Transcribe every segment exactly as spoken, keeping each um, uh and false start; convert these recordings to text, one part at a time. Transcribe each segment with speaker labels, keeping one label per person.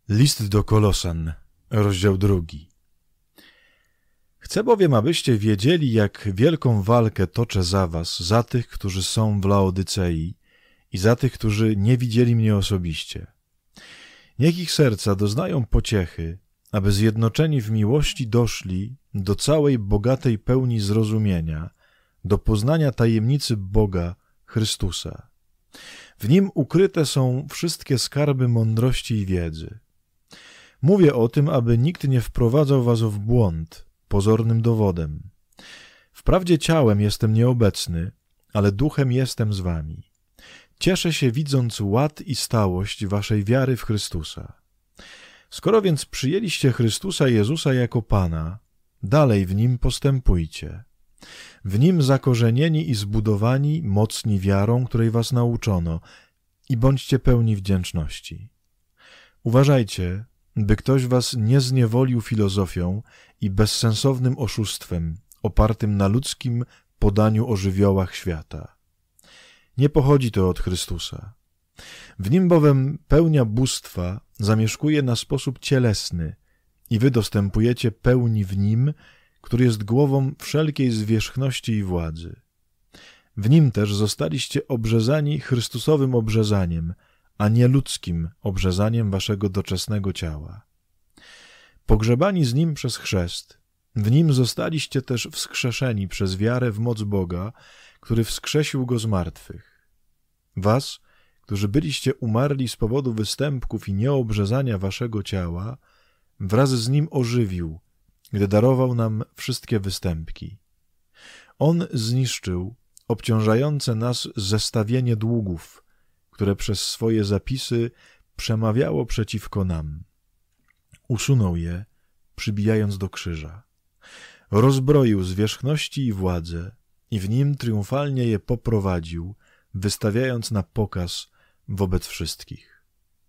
Speaker 1: List do Kolosan, rozdział drugi. Chcę bowiem, abyście wiedzieli, jak wielką walkę toczę za was, za tych, którzy są w Laodycei i za tych, którzy nie widzieli mnie osobiście. Niech ich serca doznają pociechy, aby zjednoczeni w miłości doszli do całej bogatej pełni zrozumienia, do poznania tajemnicy Boga, Chrystusa. W Nim ukryte są wszystkie skarby mądrości i wiedzy. Mówię o tym, aby nikt nie wprowadzał was w błąd pozornym dowodem. Wprawdzie ciałem jestem nieobecny, ale duchem jestem z wami. Cieszę się, widząc ład i stałość waszej wiary w Chrystusa. Skoro więc przyjęliście Chrystusa Jezusa jako Pana, dalej w Nim postępujcie. W Nim zakorzenieni i zbudowani, mocni wiarą, której was nauczono, i bądźcie pełni wdzięczności. Uważajcie, by ktoś was nie zniewolił filozofią i bezsensownym oszustwem opartym na ludzkim podaniu o żywiołach świata. Nie pochodzi to od Chrystusa. W Nim bowiem pełnia bóstwa zamieszkuje na sposób cielesny i wy dostępujecie pełni w Nim, który jest głową wszelkiej zwierzchności i władzy. W Nim też zostaliście obrzezani Chrystusowym obrzezaniem, a nie ludzkim obrzezaniem waszego doczesnego ciała. Pogrzebani z Nim przez chrzest, w Nim zostaliście też wskrzeszeni przez wiarę w moc Boga, który wskrzesił Go z martwych. Was, którzy byliście umarli z powodu występków i nieobrzezania waszego ciała, wraz z Nim ożywił, gdy darował nam wszystkie występki. On zniszczył obciążające nas zestawienie długów, które przez swoje zapisy przemawiało przeciwko nam. Usunął je, przybijając do krzyża. Rozbroił zwierzchności i władze i w Nim triumfalnie je poprowadził, wystawiając na pokaz wobec wszystkich.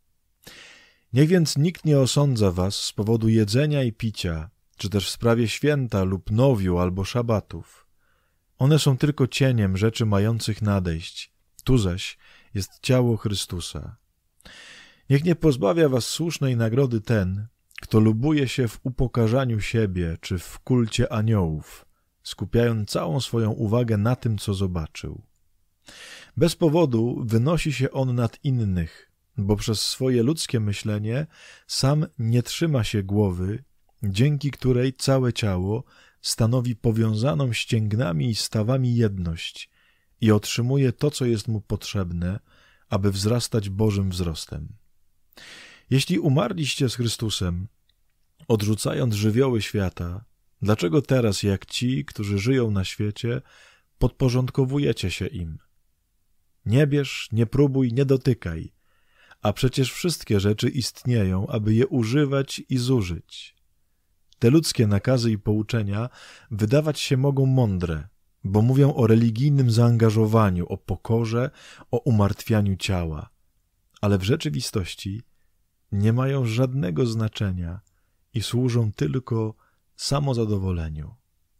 Speaker 1: Niech więc nikt nie osądza was z powodu jedzenia i picia, czy też w sprawie święta lub nowiu albo szabatów. One są tylko cieniem rzeczy mających nadejść, tu zaś jest ciało Chrystusa. Niech nie pozbawia was słusznej nagrody ten, kto lubuje się w upokarzaniu siebie czy w kulcie aniołów, skupiając całą swoją uwagę na tym, co zobaczył. Bez powodu wynosi się on nad innych, bo przez swoje ludzkie myślenie sam nie trzyma się głowy, dzięki której całe ciało stanowi powiązaną ścięgnami i stawami jedność i otrzymuje to, co jest mu potrzebne, aby wzrastać Bożym wzrostem. Jeśli umarliście z Chrystusem, odrzucając żywioły świata, dlaczego teraz, jak ci, którzy żyją na świecie, podporządkowujecie się im? Nie bierz, nie próbuj, nie dotykaj, a przecież wszystkie rzeczy istnieją, aby je używać i zużyć. Te ludzkie nakazy i pouczenia wydawać się mogą mądre, bo mówią o religijnym zaangażowaniu, o pokorze, o umartwianiu ciała, ale w rzeczywistości nie mają żadnego znaczenia i służą tylko samozadowoleniu.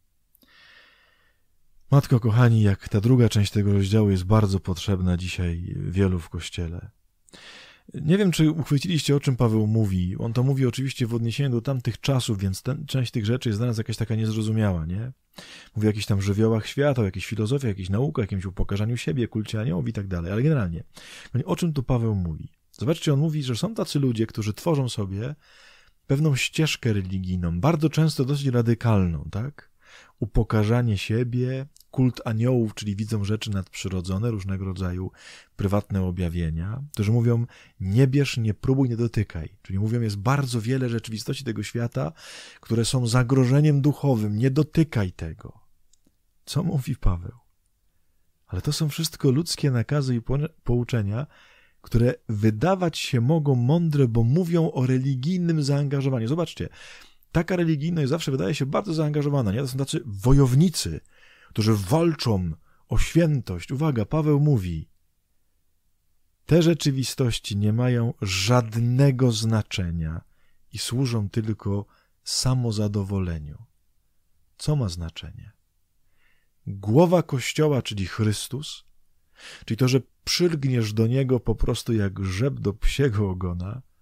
Speaker 1: Matko, kochani, jak ta druga część tego rozdziału jest bardzo potrzebna dzisiaj wielu w Kościele. Nie wiem, czy uchwyciliście, o czym Paweł mówi. On to mówi oczywiście w odniesieniu do tamtych czasów, więc ten, część tych rzeczy jest dla nas jakaś taka niezrozumiała, nie? Mówi o jakichś tam żywiołach świata, o jakiejś filozofii, o jakiejś naukach, jakimś upokarzaniu siebie, kulcie aniołów i tak dalej. Ale generalnie, o czym tu Paweł mówi? Zobaczcie, on mówi, że są tacy ludzie, którzy tworzą sobie pewną ścieżkę religijną, bardzo często dosyć radykalną, tak? Upokarzanie siebie, kult aniołów, czyli widzą rzeczy nadprzyrodzone, różnego rodzaju prywatne objawienia, którzy mówią, nie bierz, nie próbuj, nie dotykaj. Czyli mówią, jest bardzo wiele rzeczywistości tego świata, które są zagrożeniem duchowym, nie dotykaj tego. Co mówi Paweł? Ale to są wszystko ludzkie nakazy i pouczenia, które wydawać się mogą mądre, bo mówią o religijnym zaangażowaniu. Zobaczcie, taka religijność zawsze wydaje się bardzo zaangażowana, nie? To są tacy wojownicy, którzy walczą o świętość. Uwaga, Paweł mówi, te rzeczywistości nie mają żadnego znaczenia i służą tylko samozadowoleniu. Co ma znaczenie? Głowa Kościoła, czyli Chrystus, czyli to, że przylgniesz do Niego po prostu jak rzep do psiego ogona,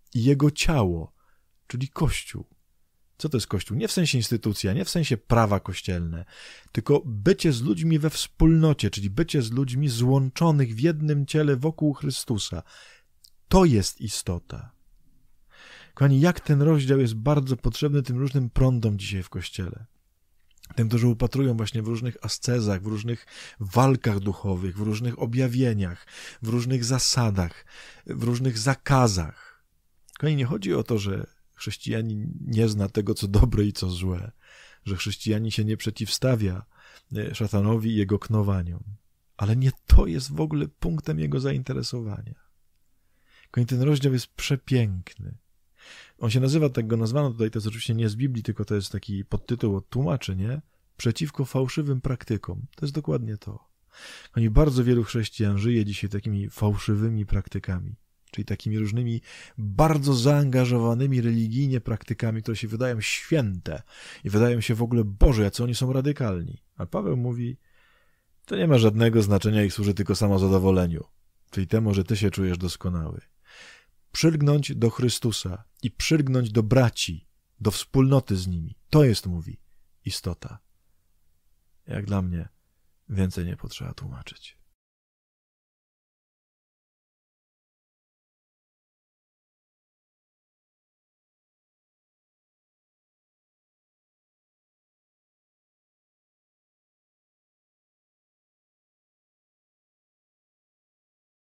Speaker 1: i Jego ciało, czyli Kościół. Co to jest Kościół? Nie w sensie instytucja, nie w sensie prawa kościelne, tylko bycie z ludźmi we wspólnocie, czyli bycie z ludźmi złączonych w jednym ciele wokół Chrystusa. To jest istota. Kochani, jak ten rozdział jest bardzo potrzebny tym różnym prądom dzisiaj w Kościele. Tym, którzy upatrują właśnie w różnych ascezach, w różnych walkach duchowych, w różnych objawieniach, w różnych zasadach, w różnych zakazach. Kochani, nie chodzi o to, że chrześcijanin nie zna tego, co dobre i co złe, że chrześcijanin się nie przeciwstawia szatanowi i jego knowaniom, ale nie to jest w ogóle punktem jego zainteresowania. Kochani, ten rozdział jest przepiękny. On się nazywa, tak go nazwano tutaj, to jest oczywiście nie z Biblii, tylko to jest taki podtytuł od tłumaczy, nie? Przeciwko fałszywym praktykom. To jest dokładnie to. Kochani, bardzo wielu chrześcijan żyje dzisiaj takimi fałszywymi praktykami, czyli takimi różnymi bardzo zaangażowanymi religijnie praktykami, które się wydają święte i wydają się w ogóle Boże, jacy oni są radykalni. A Paweł mówi, to nie ma żadnego znaczenia, ich służy tylko samozadowoleniu, czyli temu, że ty się czujesz doskonały. Przylgnąć do Chrystusa i przylgnąć do braci, do wspólnoty z nimi. To jest, mówi, istota. Jak dla mnie, więcej nie potrzeba tłumaczyć.